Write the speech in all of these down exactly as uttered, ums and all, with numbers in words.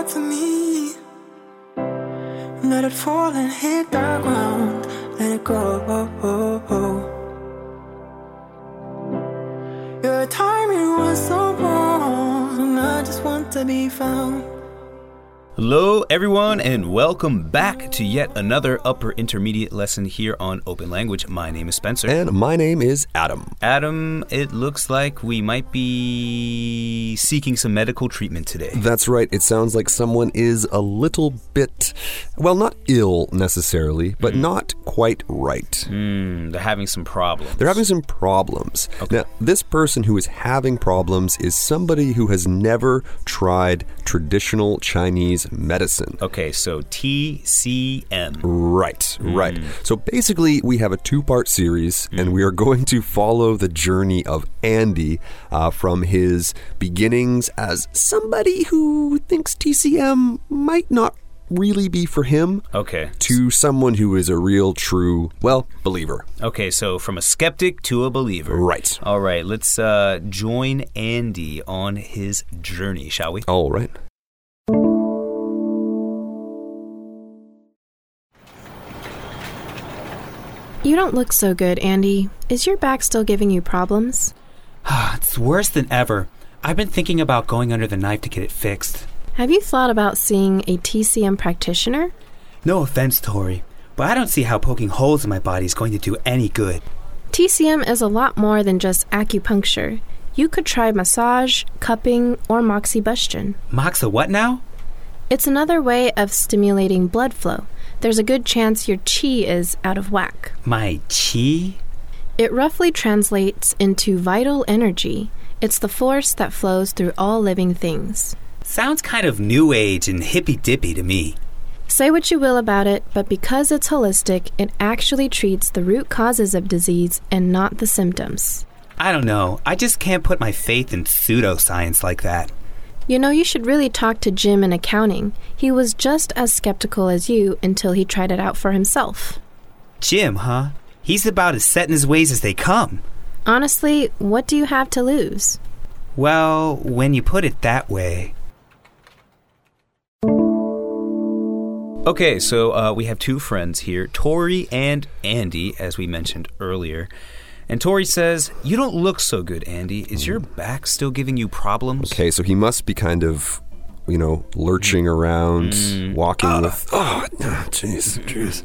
heart to me. Let it fall and hit the ground. Let it go. Your timing was so wrong, and I just want to be found. Hello, everyone, and welcome back to yet another upper intermediate lesson here on Open Language. My name is Spencer. And my name is Adam. Adam, it looks like we might be seeking some medical treatment today. That's right. It sounds like someone is a little bit, well, not ill necessarily, but mm. not quite right. Mm, they're having some problems. They're having some problems. Okay. Now, this person who is having problems is somebody who has never tried traditional Chinese medicine. Okay, so T C M. Right, mm. right. So basically, we have a two-part series, mm. and we are going to follow the journey of Andy uh, from his beginnings as somebody who thinks T C M might not really be for him. Okay. To someone who is a real, true, well, believer. Okay, so from a skeptic to a believer. Right. All right, let's uh, join Andy on his journey, shall we? All right. You don't look so good, Andy. Is your back still giving you problems? It's worse than ever. I've been thinking about going under the knife to get it fixed. Have you thought about seeing a T C M practitioner? No offense, Tori, but I don't see how poking holes in my body is going to do any good. T C M is a lot more than just acupuncture. You could try massage, cupping, or moxibustion. Moxa what now? It's another way of stimulating blood flow. There's a good chance your qi is out of whack. My qi? It roughly translates into vital energy. It's the force that flows through all living things. Sounds kind of new age and hippy-dippy to me. Say what you will about it, but because it's holistic, it actually treats the root causes of disease and not the symptoms. I don't know. I just can't put my faith in pseudoscience like that. You know, you should really talk to Jim in accounting. He was just as skeptical as you until he tried it out for himself. Jim, huh? He's about as set in his ways as they come. Honestly, what do you have to lose? Well, when you put it that way. Okay, so uh, we have two friends here, Tori and Andy, as we mentioned earlier. And Tori says, you don't look so good, Andy. Is your back still giving you problems? Okay, so he must be kind of, you know, lurching around, mm. walking uh, with... Oh, jeez, jeez.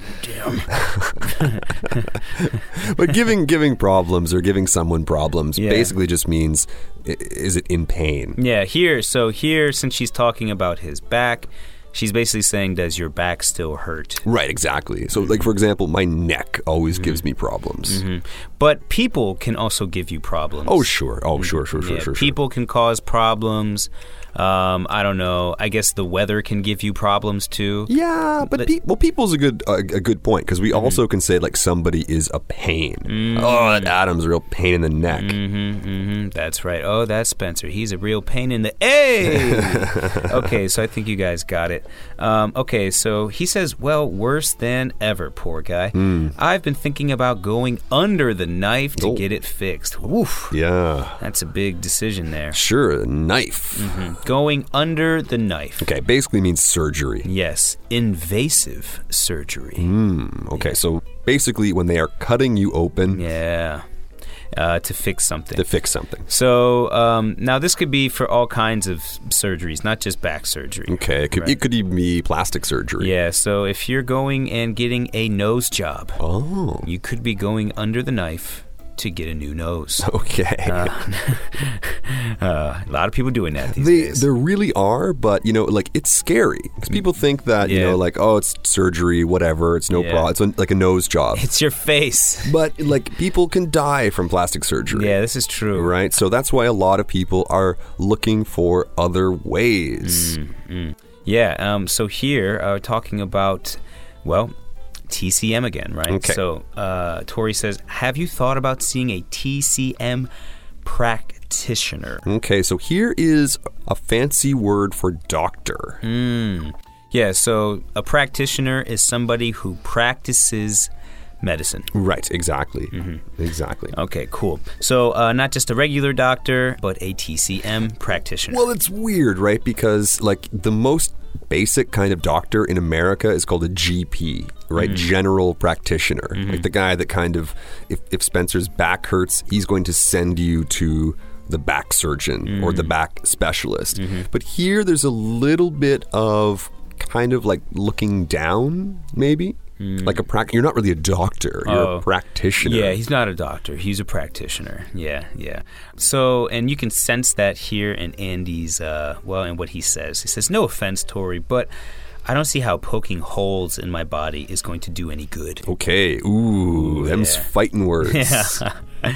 Damn. But giving giving problems or giving someone problems yeah. basically just means, is it in pain? Yeah, here, so here, since she's talking about his back... She's basically saying, does your back still hurt? Right, exactly. So, like, for example, my neck always mm-hmm. gives me problems. Mm-hmm. But people can also give you problems. Oh, sure. Oh, sure, sure, sure, yeah, sure. People sure. can cause problems. Um, I don't know. I guess the weather can give you problems, too. Yeah, but, but pe- well, people's a good uh, a good point, because we mm-hmm. also can say, like, somebody is a pain. Mm-hmm. Oh, that Adam's a real pain in the neck. Mm-hmm, mm-hmm. That's right. Oh, that's Spencer. He's a real pain in the... Hey! Okay, so I think you guys got it. Um, okay, so he says, well, worse than ever, poor guy. Mm. I've been thinking about going under the knife to oh. get it fixed. Oof. Yeah. That's a big decision there. Sure, a knife. Mm-hmm. Going under the knife. Okay, basically means surgery. Yes, invasive surgery. Mm, okay, yeah. So basically when they are cutting you open. Yeah. Uh, to fix something. To fix something. So um, now this could be for all kinds of surgeries, not just back surgery. Okay, it could, right? It could even be plastic surgery. Yeah, so if you're going and getting a nose job, oh. you could be going under the knife to get a new nose. Okay. Uh, uh, a lot of people doing that these they, days. There really are, but, you know, like, it's scary. Because people think that, yeah. you know, like, oh, it's surgery, whatever, it's no yeah. problem. It's a, like a nose job. It's your face. But, like, people can die from plastic surgery. Yeah, this is true. Right? So that's why a lot of people are looking for other ways. Mm-hmm. Yeah, um, so here, uh, we're talking about, well... T C M again, right? Okay. So uh, Tori says, have you thought about seeing a T C M practitioner? Okay, so here is a fancy word for doctor. Mm. Yeah, so a practitioner is somebody who practices medicine. Right, exactly. Mm-hmm. Exactly. Okay, cool. So uh, not just a regular doctor, but a T C M practitioner. Well, it's weird, right? Because, like, the most basic kind of doctor in America is called a G P, right? Mm. General practitioner. Mm-hmm. Like the guy that kind of, if, if Spencer's back hurts, he's going to send you to the back surgeon mm. or the back specialist. Mm-hmm. But here there's a little bit of kind of like looking down, maybe? Mm. Like a prac. You're not really a doctor. You're oh. a practitioner. Yeah, he's not a doctor. He's a practitioner. Yeah, yeah. So, and you can sense that here in Andy's, uh, well, in what he says. He says, no offense, Tori, but I don't see how poking holes in my body is going to do any good. Okay. Ooh, Ooh them's yeah. fighting words. Yeah.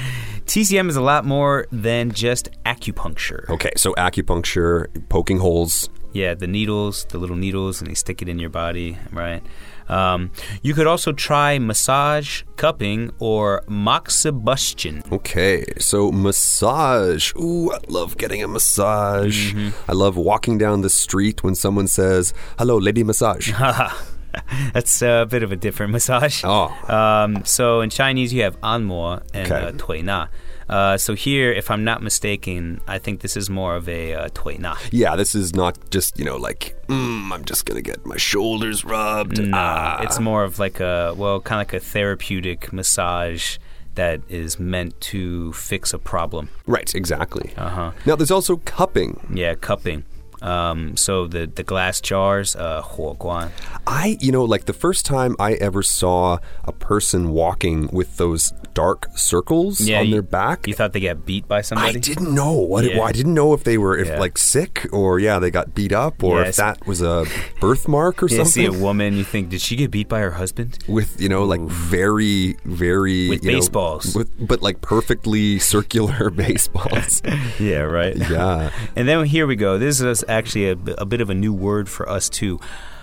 T C M is a lot more than just acupuncture. Okay, so acupuncture, poking holes. Yeah, the needles, the little needles, and they stick it in your body, right? Um, you could also try massage, cupping, or moxibustion. Okay, so massage. Ooh, I love getting a massage. Mm-hmm. I love walking down the street when someone says, hello, lady massage. That's a bit of a different massage. Oh. Um, so in Chinese, you have anmo and okay. uh, tui na. Uh, so here, if I'm not mistaken, I think this is more of a uh, tui na. Yeah, this is not just, you know, like, mm, I'm just going to get my shoulders rubbed. No, ah. It's more of like a, well, kind of like a therapeutic massage that is meant to fix a problem. Right, exactly. Uh-huh. Now, there's also cupping. Yeah, cupping. Um, so the, the glass jars, uh, huo guan. I, you know, like the first time I ever saw a person walking with those dark circles yeah, on you, their back. You thought they got beat by somebody? I didn't know what yeah. it was. I didn't know if they were if yeah. like sick or, yeah, they got beat up or yeah, if that was a birthmark or you something. You see a woman, you think, did she get beat by her husband? With, you know, like Ooh. very, very... With you baseballs. Know, with, but like perfectly circular baseballs. Yeah, right? Yeah. And then here we go. This is actually a, a bit of a new word for us too.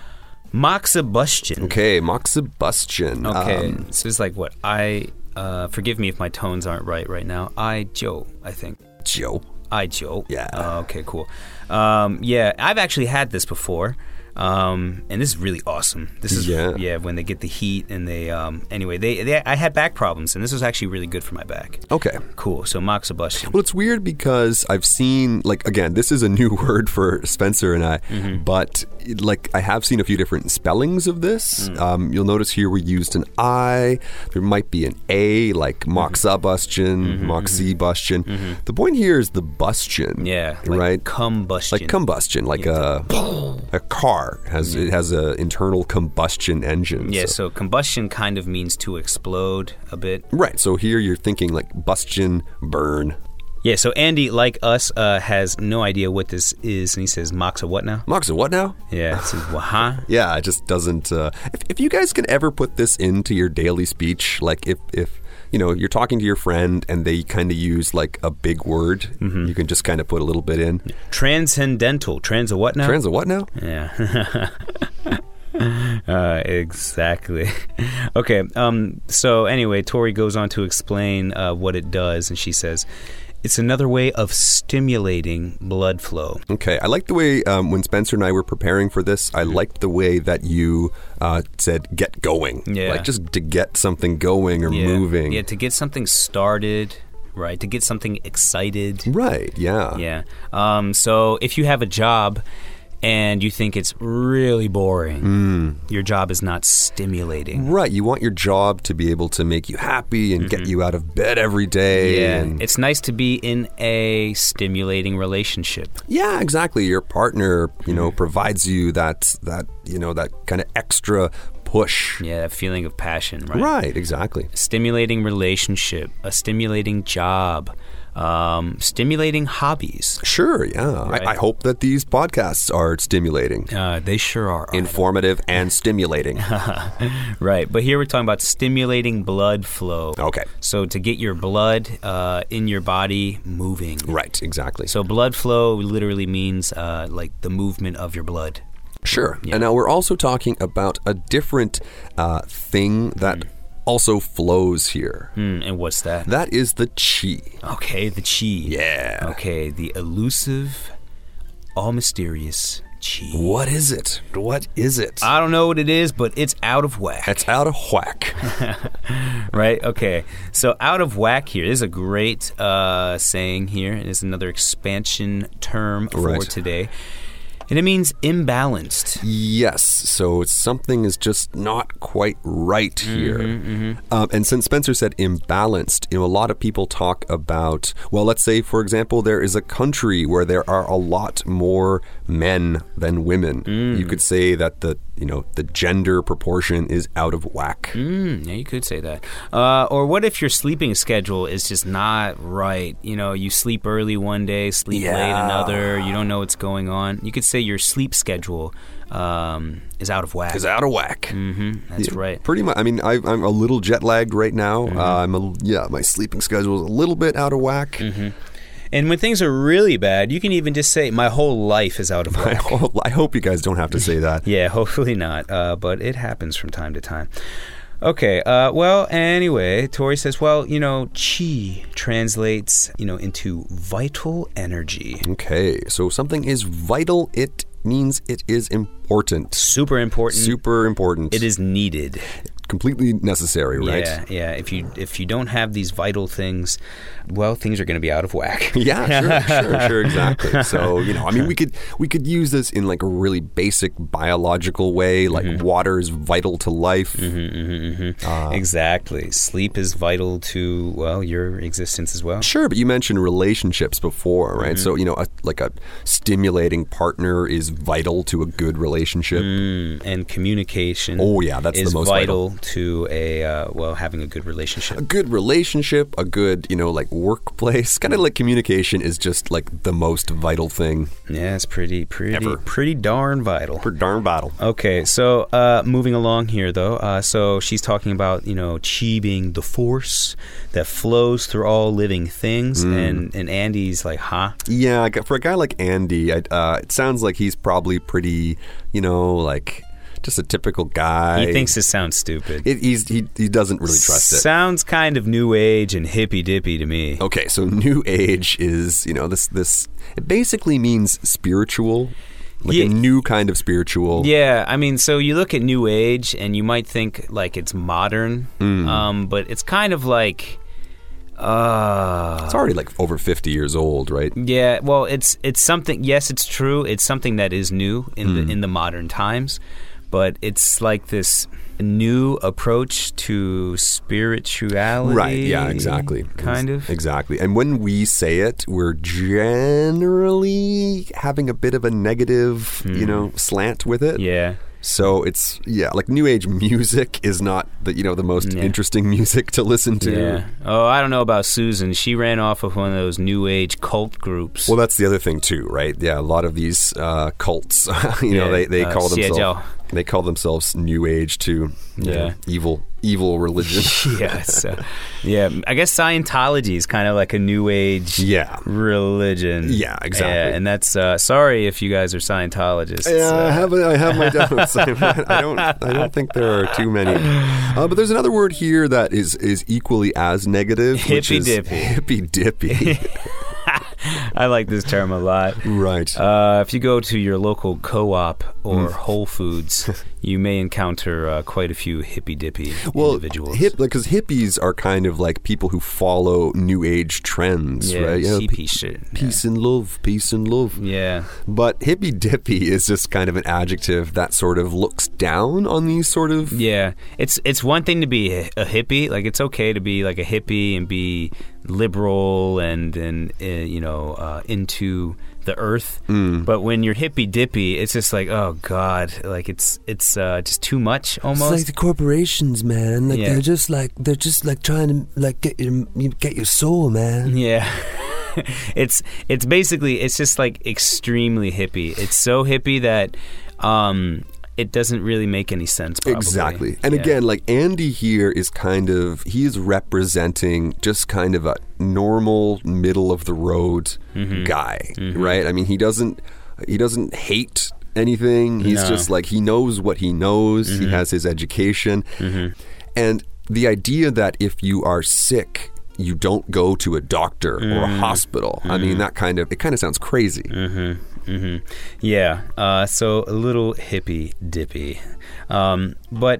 Moxibustion. Okay, moxibustion. Okay, um, so it's like what I. Uh, forgive me if my tones aren't right right now. I Joe, I think. Joe. I Joe. Yeah. Uh, okay, cool. Um, yeah, I've actually had this before. Um, and this is really awesome. This is yeah. yeah when they get the heat and they um, anyway they, they I had back problems and this was actually really good for my back. Okay, cool. So moxibustion. Well, it's weird because I've seen like again this is a new word for Spencer and I, mm-hmm. but like I have seen a few different spellings of this. Mm. Um, you'll notice here we used an I. There might be an A like moxibustion, mm-hmm, moxibustion. Mm-hmm. The point here is the bustion. Yeah, like right. Combustion. Like combustion, like yeah. a a car. Has it has an internal combustion engine. Yeah, so. so combustion kind of means to explode a bit. Right, so here you're thinking like bustion, burn. Yeah, so Andy, like us, uh, has no idea what this is, and he says, Moxa what now? Moxa what now? Yeah, it says, huh? Yeah, it just doesn't... Uh, if, if you guys can ever put this into your daily speech, like if... if you know, you're talking to your friend and they kind of use like a big word. Mm-hmm. You can just kind of put a little bit in. Transcendental. Trans a what now? Trans a what now? Yeah. uh, exactly. Okay. Um, so anyway, Tori goes on to explain uh, what it does, and she says, it's another way of stimulating blood flow. Okay. I like the way um, when Spencer and I were preparing for this, I liked the way that you uh, said get going. Yeah. Like just to get something going or yeah. moving. Yeah, to get something started, right? To get something excited. Right, yeah. Yeah. Um, so if you have a job and you think it's really boring, mm. your job is not stimulating. Right. You want your job to be able to make you happy and mm-hmm. get you out of bed every day. Yeah. And it's nice to be in a stimulating relationship. Yeah, exactly. Your partner, you know, mm-hmm. provides you that, that, you know, that kind of extra push. Yeah, that feeling of passion, right? Right, exactly. A stimulating relationship, a stimulating job. Um, stimulating hobbies. Sure, yeah. Right. I, I hope that these podcasts are stimulating. Uh, they sure are. Informative and stimulating. Right. But here we're talking about stimulating blood flow. Okay. So to get your blood uh, in your body moving. Right, exactly. So blood flow literally means uh, like the movement of your blood. Sure. Yeah. And now we're also talking about a different uh, thing that mm. also flows here. Mm, and what's that? That is the qi. Okay, the qi. Yeah. Okay, the elusive, all mysterious qi. What is it? What is it? I don't know what it is, but it's out of whack. It's out of whack. Right? Okay. So out of whack here is a great uh, saying here. It is another expansion term for right. today. And it means imbalanced. Yes, so it's, something is just not quite right here. Mm-hmm, mm-hmm. Um, and since Spencer said imbalanced, you know, a lot of people talk about, well, let's say, for example, there is a country where there are a lot more men than women. Mm. You could say that the, you know, the gender proportion is out of whack. Mm, yeah, you could say that. Uh, or what if your sleeping schedule is just not right? You know, you sleep early one day, sleep Yeah. late another, you don't know what's going on. You could say your sleep schedule um, is out of whack. Is out of whack. Mm-hmm, that's Yeah, right. Pretty much. I mean, I, I'm a little jet lagged right now. Mm-hmm. Uh, I'm a, yeah, my sleeping schedule is a little bit out of whack. Mm-hmm. And when things are really bad, you can even just say, my whole life is out of I whack. hope, I hope you guys don't have to say that. Yeah, hopefully not, uh, but it happens from time to time. Okay, uh, well, anyway, Tori says, well, you know, chi translates, you know, into vital energy. Okay, so something is vital. It means it is important. Super important. Super important. It is needed. Completely necessary, right? Yeah, yeah. If you if you don't have these vital things, well, things are going to be out of whack. Yeah, sure, sure, sure, exactly. So, you know, I mean, we could we could use this in like a really basic biological way, like Mm-hmm. water is vital to life. Mm-hmm, mm-hmm, mm-hmm. Uh, exactly. Sleep is vital to, well, your existence as well. Sure, but you mentioned relationships before, right? Mm-hmm. So, you know, a, like a stimulating partner is vital to a good relationship. Mm, and communication. Oh, yeah, that's the is most vital, vital. to a uh, well having a good relationship. A good relationship, a good, you know, like workplace, kind of like communication is just like the most vital thing. Yeah, it's pretty, pretty, Ever. pretty darn vital. For darn vital. Okay, so uh, moving along here, though. Uh, so she's talking about, you know, chi being the force that flows through all living things, Mm. and and Andy's like, huh? Yeah, I got- for a guy like Andy, I, uh, it sounds like he's probably pretty, you know, like just a typical guy. He thinks it sounds stupid. It, he's, he he doesn't really trust it. Sounds kind of new age and hippy dippy to me. Okay, so New Age is, you know, this this it basically means spiritual, like Yeah. a new kind of spiritual. Yeah, I mean, so you look at New Age and you might think like it's modern, Mm. um, but it's kind of like, uh, It's already like over fifty years old, right? yeah. Well, it's it's something. Yes, it's true. It's something that is new in Mm. the in the modern times, but it's like this new approach to spirituality. Right, yeah, exactly. Kind of. Exactly. And when we say it, we're generally having a bit of a negative, you know, slant with it. Hmm. Yeah. So it's, yeah, like New Age music is not the, you know, the most Yeah. interesting music to listen to. Yeah. Oh, I don't know about Susan. She ran off of one of those New Age cult groups. Well, that's the other thing too, right? Yeah, a lot of these uh, cults, you know, Yeah, they, they uh, call Xie themselves Zhao. they call themselves New Age too. You Yeah. know, evil evil religion. yeah, so, yeah. I guess Scientology is kind of like a new age Yeah. religion. Yeah, exactly. Yeah, and that's uh, sorry if you guys are Scientologists. Yeah, I Uh, have I have my doubts. I don't I don't think there are too many. Uh, but there's another word here that is is equally as negative, which Hippy is dippy. hippy dippy. I like this term a lot. Right. Uh, if you go to your local co-op or Mm. Whole Foods, you may encounter uh, quite a few hippy dippy well, individuals. hip because hippies are kind of like people who follow new age trends, yeah, right? You know, C P shit. peace and love, peace and love. Yeah. But hippy dippy is just kind of an adjective that sort of looks down on these sort of. Yeah, it's it's one thing to be a a hippie. Like it's okay to be like a hippie and be liberal and and uh, you know uh, into the earth. Mm. But when you're hippy dippy, it's just like, oh god, like it's it's uh, just too much almost. It's like the corporations, man. Like Yeah. they're just like they're just like trying to like get your you get your soul, man. Yeah. it's it's basically it's just like extremely hippie. It's so hippie that um it doesn't really make any sense probably. Exactly. And Yeah. again, like Andy here is kind of, he is representing just kind of a normal, middle of the road Mm-hmm. guy, right? I mean, he doesn't, he doesn't hate anything. He's No. just like, he knows what he knows. He Mm-hmm. has his education. And the idea that if you are sick, you don't go to a doctor or a Mm-hmm. hospital. I mean, that kind of, it kind of sounds crazy. hmm Yeah, uh, so a little hippy dippy. Um, but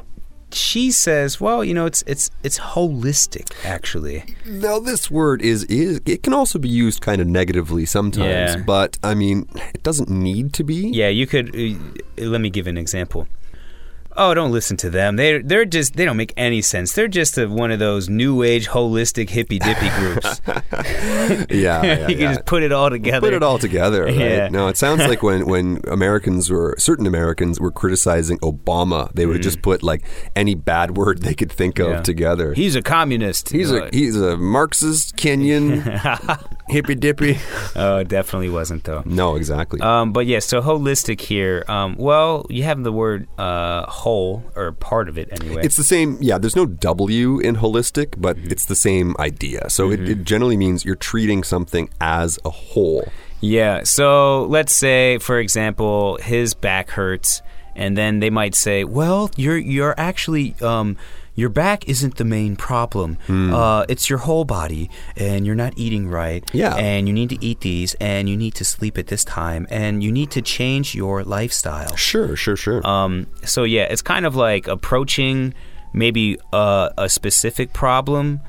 she says, well, you know, it's it's it's holistic, actually. Now, this word is, is it can also be used kind of negatively sometimes, Yeah. but, I mean, it doesn't need to be. Yeah, you could, uh, let me give an example. Oh, don't listen to them. They they're just they don't make any sense. They're just a, one of those new age holistic hippy dippy groups. Yeah, yeah, you can yeah. just put it all together. Put it all together, right? Yeah. No, it sounds like when, when Americans were, certain Americans were criticizing Obama, they would have just put like any bad word they could think of Mm. Yeah. together. He's a communist. He's You a know, he's a Marxist, Kenyan, hippy dippy. Oh, it definitely wasn't though. No, exactly. Um, but yeah, so holistic here. Um, well, you have the word uh, whole or part of it anyway. It's the same, yeah, there's no W in holistic, but Mm-hmm. it's the same idea. So it, it generally means you're treating something as a whole. Yeah, so let's say, for example, his back hurts, and then they might say, well, you're you're actually, um, your back isn't the main problem. Hmm. Uh, it's your whole body, and you're not eating right. Yeah. And you need to eat these, and you need to sleep at this time, and you need to change your lifestyle. Sure, sure, sure. Um, so yeah, it's kind of like approaching maybe a, a specific problem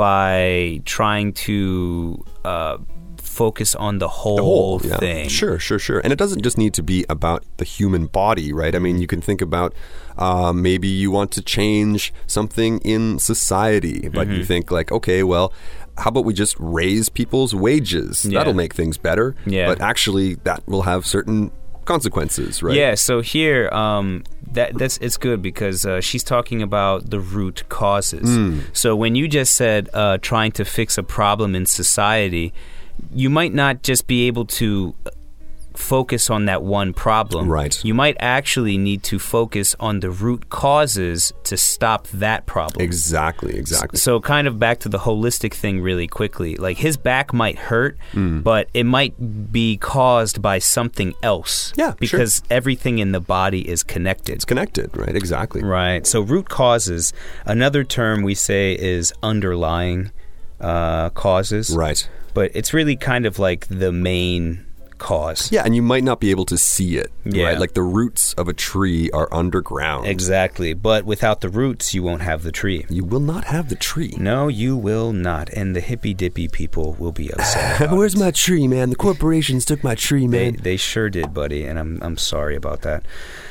by trying to uh, focus on the whole, The whole yeah. thing. Sure, sure, sure. And it doesn't just need to be about the human body, right? I mean, you can think about uh, maybe you want to change something in society, but Mm-hmm. you think like, okay, well, how about we just raise people's wages? Yeah. That'll make things better. Yeah. But actually, that will have certain consequences, right? Yeah, so here um, that that's it's good because uh, she's talking about the root causes. Hmm. So when you just said uh, trying to fix a problem in society, you might not just be able to focus on that one problem. Right. You might actually need to focus on the root causes to stop that problem. Exactly, exactly. So kind of back to the holistic thing really quickly. Like his back might hurt, Hmm. but it might be caused by something else. Yeah, sure. Because everything in the body is connected. It's connected, right? Exactly. Right. So root causes, another term we say is underlying uh, causes. Right. But it's really kind of like the main cause. Yeah, and you might not be able to see it, Yeah. right? Like the roots of a tree are underground. Exactly. But without the roots, you won't have the tree. You will not have the tree. No, you will not. And the hippy dippy people will be upset. about Where's it. my tree, man? The corporations took my tree, They, man. they sure did, buddy, and I'm I'm sorry about that.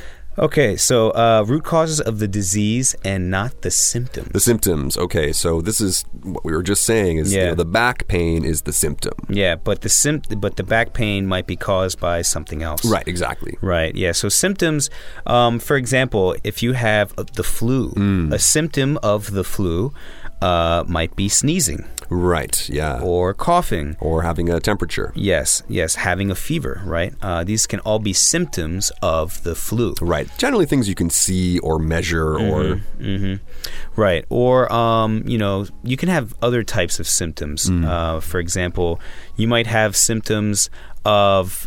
Okay, so uh, root causes of the disease and not the symptoms. The symptoms. Okay, so this is what we were just saying is you Yeah. know, the back pain is the symptom. Yeah, but the sim- but the back pain might be caused by something else. Right, exactly. Right, yeah. So symptoms, um, for example, if you have uh, the flu, Mm. a symptom of the flu uh, might be sneezing Right, yeah. or coughing. Or having a temperature. Yes, yes, having a fever, right? Uh, these can all be symptoms of the flu. Right. Generally things you can see or measure or... hmm Right. Or, um, you know, you can have other types of symptoms. Mm. Uh, for example, you might have symptoms of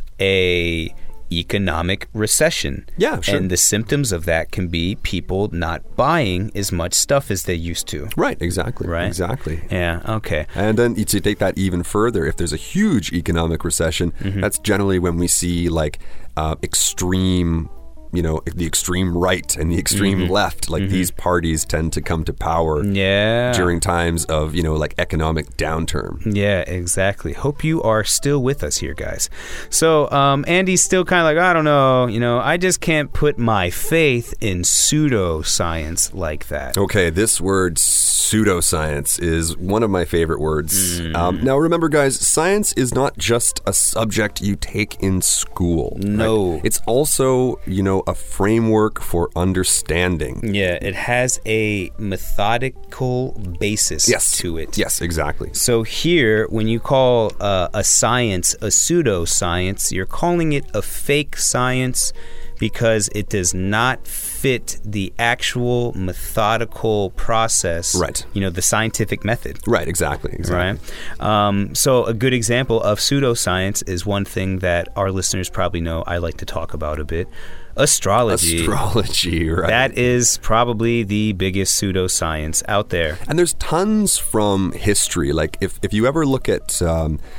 a economic recession. Yeah, sure. And the symptoms of that can be people not buying as much stuff as they used to. Right, exactly. Right. Exactly. Yeah, okay. And then to take that even further, if there's a huge economic recession, Mm-hmm. that's generally when we see like uh, extreme, you know, the extreme right and the extreme Mm-hmm. left. Like these parties tend to come to power Yeah. during times of, you know, like economic downturn. Yeah, exactly. Hope you are still with us here, guys. So, um, Andy's still kind of like, I don't know, you know, I just can't put my faith in pseudoscience like that. Okay, this word pseudoscience is one of my favorite words. Um, now, remember, guys, science is not just a subject you take in school. right? No. It's also, you know, a framework for understanding. Yeah, it has a methodical basis Yes. to it. Yes, exactly. So here, when you call uh, a science a pseudoscience, you're calling it a fake science because it does not fit the actual methodical process. Right. You know, the scientific method. Right, exactly. exactly. Right. Um, so a good example of pseudoscience is one thing that our listeners probably know I like to talk about a bit. Astrology. Astrology, right. That is probably the biggest pseudoscience out there. And there's tons from history. Like, if, if you ever look at... Um,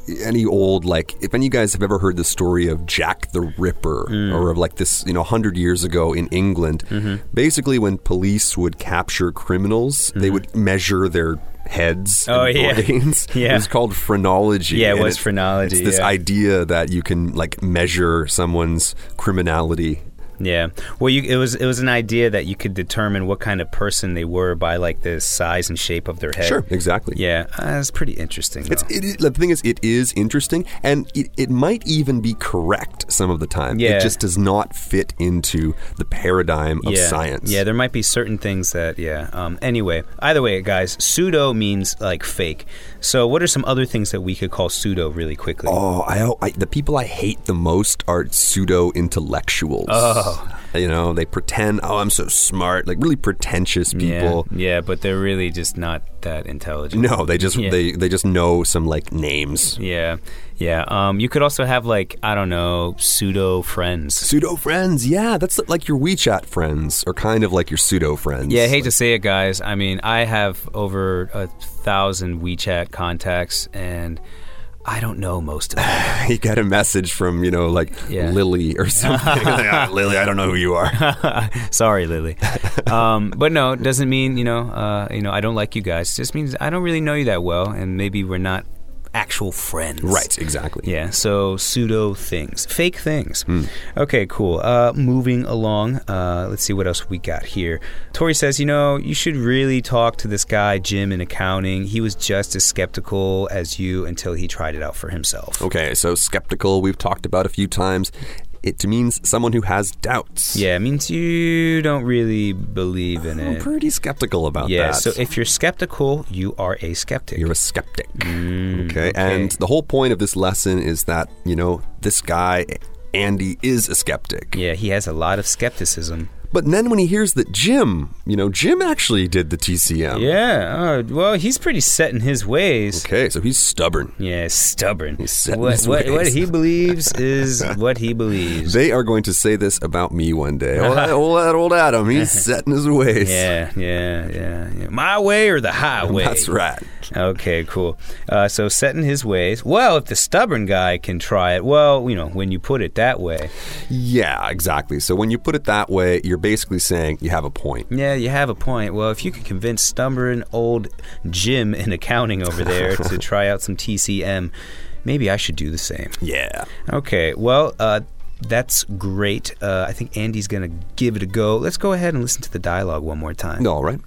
any old, like, if any of you guys have ever heard the story of Jack the Ripper mm. or of like this, you know, one hundred years ago in England, mm-hmm. basically when police would capture criminals, mm-hmm. they would measure their heads oh, and yeah. brains. Yeah. It was called phrenology. Yeah, it and was it's, phrenology. It's this yeah. idea that you can like measure someone's criminality. Yeah. Well, you, it was it was an idea that you could determine what kind of person they were by like the size and shape of their head. Sure, exactly. Yeah, uh, that's pretty interesting. It's, it is, the thing is, it is interesting, and it, it might even be correct some of the time. Yeah. It just does not fit into the paradigm of yeah. science. Yeah, there might be certain things that, yeah. Um, anyway, either way, guys, pseudo means like fake. So what are some other things that we could call pseudo really quickly? Oh, I, I the people I hate the most are pseudo-intellectuals. Oh. You know, they pretend, oh, I'm so smart, like really pretentious people. Yeah, yeah, but they're really just not that intelligent. No, they just yeah. they, they just know some like names. Yeah, yeah. Um, you could also have like, I don't know, pseudo friends. Pseudo friends, yeah. That's like your WeChat friends, or kind of like your pseudo friends. Yeah, I hate like, to say it, guys. I mean, I have over a thousand WeChat contacts, and I don't know most of them. You get a message from, you know, like yeah. Lily or something. Like, oh, Lily, I don't know who you are. Sorry, Lily. Um, but no, it doesn't mean, you know, uh, you know, I don't like you guys. It just means I don't really know you that well, and maybe we're not actual friends. Right, exactly. Yeah, so pseudo things. Fake things. Mm. Okay, cool. Uh, moving along. Uh, let's see what else we got here. Tori says, you know, you should really talk to this guy, Jim, in accounting. He was just as skeptical as you until he tried it out for himself. Okay, so skeptical we've talked about a few times. It means someone who has doubts. Yeah, it means you don't really believe in I'm it. pretty skeptical about yeah, that. so if you're skeptical, you are a skeptic. You're a skeptic. Mm, okay? okay. And the whole point of this lesson is that, you know, this guy, Andy, is a skeptic. Yeah, he has a lot of skepticism. But then when he hears that Jim, you know, Jim actually did the T C M. Yeah, uh, well, he's pretty set in his ways. Okay, so he's stubborn. Yeah, stubborn. He's set in what, his what, ways. what he believes is what he believes. They are going to say this about me one day. Oh, that old, that old Adam, he's set in his ways. Yeah, yeah, yeah, yeah. My way or the highway? That's right. Okay, cool. Uh, so set in his ways. Well, if the stubborn guy can try it, well, you know, when you put it that way. Yeah, exactly. So when you put it that way, you're basically saying you have a point. Yeah, you have a point. Well, if you could convince stubborn old Jim in accounting over there to try out some T C M, maybe I should do the same. Yeah. Okay, well, uh, that's great. Uh, I think Andy's going to give it a go. Let's go ahead and listen to the dialogue one more time. All right.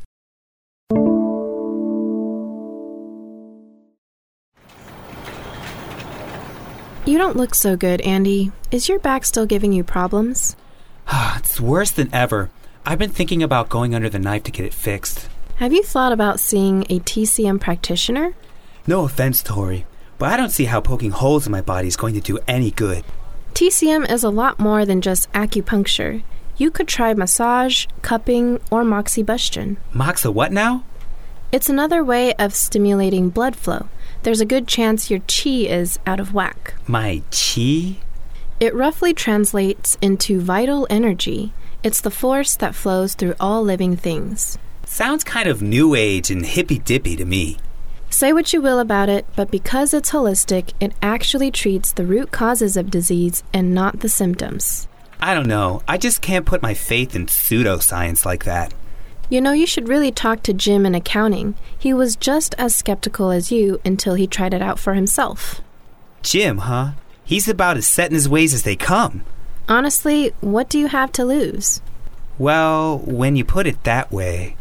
You don't look so good, Andy. Is your back still giving you problems? It's worse than ever. I've been thinking about going under the knife to get it fixed. Have you thought about seeing a T C M practitioner? No offense, Tori, but I don't see how poking holes in my body is going to do any good. T C M is a lot more than just acupuncture. You could try massage, cupping, or moxibustion. Moxa what now? It's another way of stimulating blood flow. There's a good chance your chi is out of whack. My chi? It roughly translates into vital energy. It's the force that flows through all living things. Sounds kind of new age and hippy-dippy to me. Say what you will about it, but because it's holistic, it actually treats the root causes of disease and not the symptoms. I don't know. I just can't put my faith in pseudoscience like that. You know, you should really talk to Jim in accounting. He was just as skeptical as you until he tried it out for himself. Jim, huh? He's about as set in his ways as they come. Honestly, what do you have to lose? Well, when you put it that way.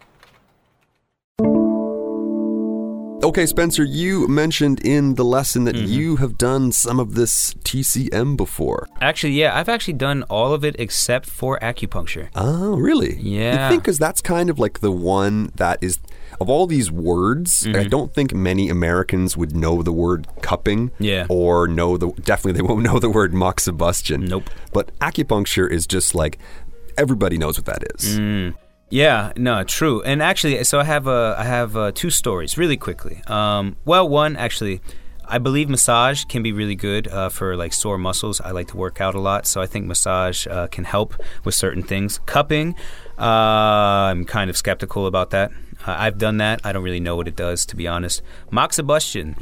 Okay, Spencer, you mentioned in the lesson that Mm-hmm. you have done some of this T C M before. Actually, yeah, I've actually done all of it except for acupuncture. Oh, really? Yeah. You think because that's kind of like the one that is, of all these words, Mm-hmm. I don't think many Americans would know the word cupping. Yeah. Or know the, definitely they won't know the word moxibustion. Nope. But acupuncture is just like, everybody knows what that is. Mm. Yeah, no, true. And actually, so I have uh, I have uh, two stories really quickly. Um, well, one, actually, I believe massage can be really good uh, for like sore muscles. I like to work out a lot, so I think massage uh, can help with certain things. Cupping, uh, I'm kind of skeptical about that. Uh, I've done that. I don't really know what it does, to be honest. Moxibustion,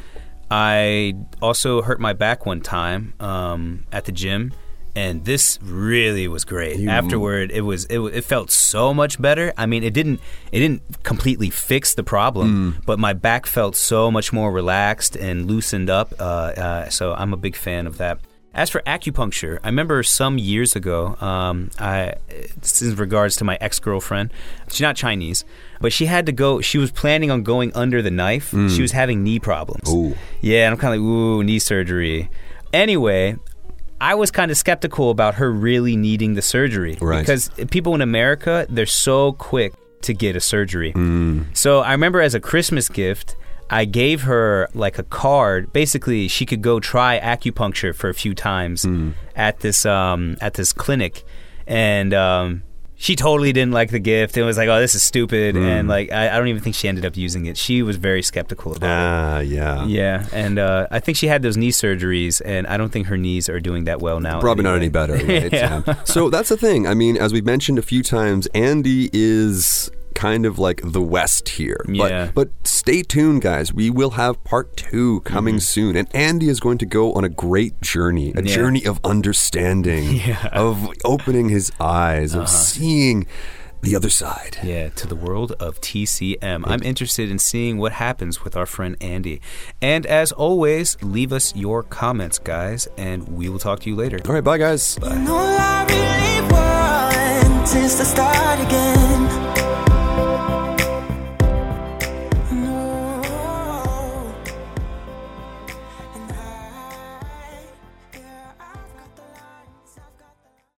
I also hurt my back one time um, at the gym, and this really was great. You- Afterward, it was it, wa- it felt so much better. I mean, it didn't it didn't completely fix the problem, but my back felt so much more relaxed and loosened up. Uh, uh, so I'm a big fan of that. As for acupuncture, I remember some years ago, um, I, this is in regards to my ex-girlfriend. She's not Chinese, but she had to go, she was planning on going under the knife. She was having knee problems. Ooh. Yeah, and I'm kind of like, ooh, knee surgery. Anyway, I was kind of skeptical about her really needing the surgery. Right. Because people in America, they're so quick to get a surgery. So I remember as a Christmas gift, I gave her like a card. Basically, she could go try acupuncture for a few times at this um, at this clinic, and um, she totally didn't like the gift. It was like, oh, this is stupid, and like I, I don't even think she ended up using it. She was very skeptical about Ah, yeah. it. Yeah, and uh, I think she had those knee surgeries, and I don't think her knees are doing that well now. Probably not anyway. any better, right? Yeah. Um, so that's the thing. I mean, as we've mentioned a few times, Andy is kind of like the West here. Yeah. But, but stay tuned, guys. We will have part two coming soon. And Andy is going to go on a great journey, a Yeah. journey of understanding, of opening his eyes, of seeing the other side. Yeah, to the world of T C M. I'm interested in seeing what happens with our friend Andy. And as always, leave us your comments, guys, and we will talk to you later. All right, bye, guys. You know I really want is to start again.